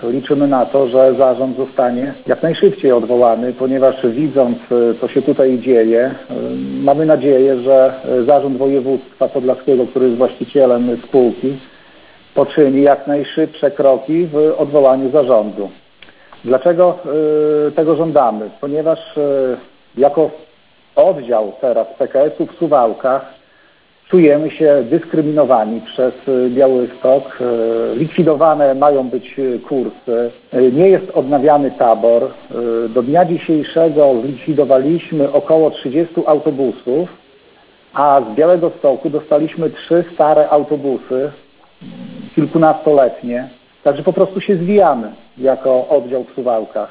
Liczymy na to, że zarząd zostanie jak najszybciej odwołany, ponieważ widząc, co się tutaj dzieje, mamy nadzieję, że Zarząd Województwa Podlaskiego, który jest właścicielem spółki, poczyni jak najszybsze kroki w odwołaniu zarządu. Dlaczego tego żądamy? Ponieważ jako oddział teraz PKS-u w Suwałkach czujemy się dyskryminowani przez Białystok. Likwidowane mają być kursy. Nie jest odnawiany tabor. Do dnia dzisiejszego zlikwidowaliśmy około 30 autobusów, a z Białegostoku dostaliśmy 3 stare autobusy, kilkunastoletnie. Także po prostu się zwijamy jako oddział w Suwałkach.